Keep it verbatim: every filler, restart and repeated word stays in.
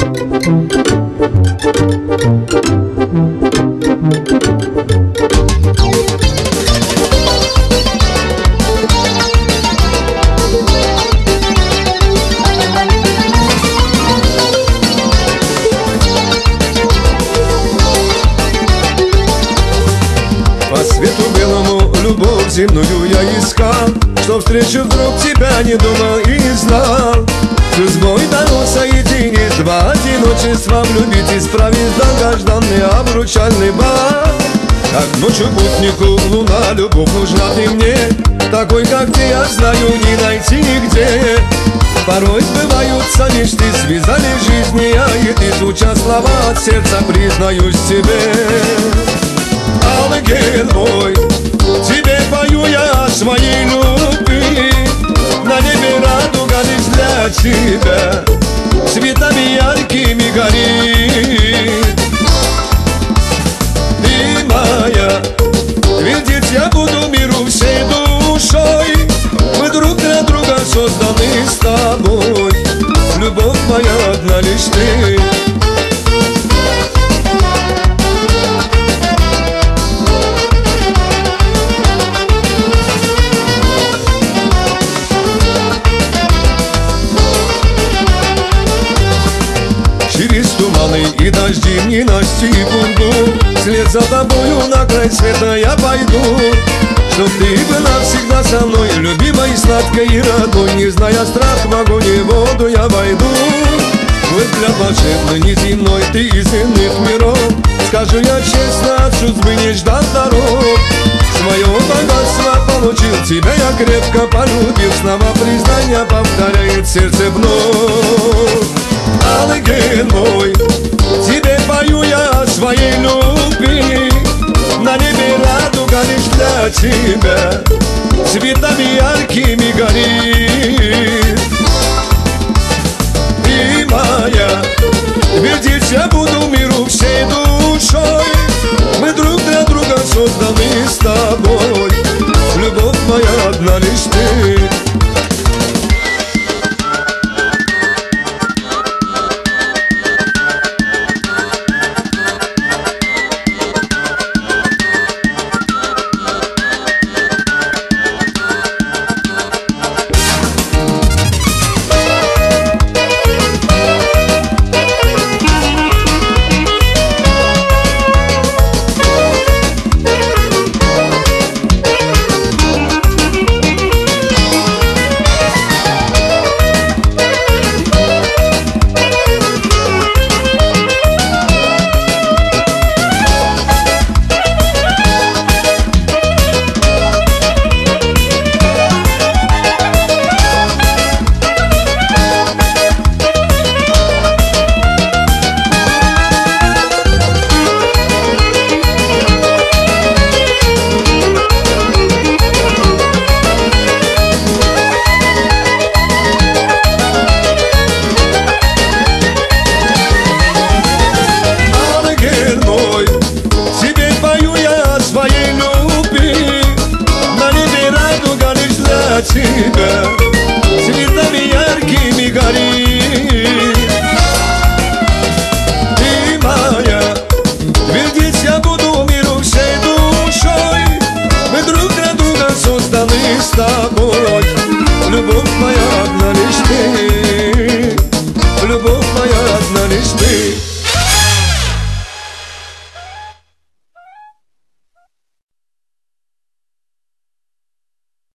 Любовь земную я искал, что встречу вдруг тебя не думал и не знал. Судьбой дано соединить два одиночества, влюбить, исправить долгожданный обручальный бал. Как ночью путнику луна, любовь нужна ты мне, такой как ты, я знаю, не найти нигде. Порой сбываются мечты, связали жизни я и ты, звучат слова от сердца, признаюсь тебе. Ангел мой, тебе пою я о своей любви, на небе радуга лишь для тебя, цветами яркими горит. Ты моя, видеть я буду миру всей душой, мы друг для друга созданы с тобой, любовь моя одна лишь ты. Через туманы и дожди, ненастье и бурду, вслед за тобою на край света я пойду. Чтоб ты была всегда со мной, любимой, сладкой и родной, не зная страх, в огонь и воду я войду. В взгляд волшебный, неземной, ты из иных миров, скажу я честно, от судьбы не ждал дорог. Свое богатство получил, тебя я крепко полюбил, снова признание повторяет сердце вновь. Ангел мой, тебе пою я о своей любви, на небе радуга лишь для тебя, цветами яркими горит.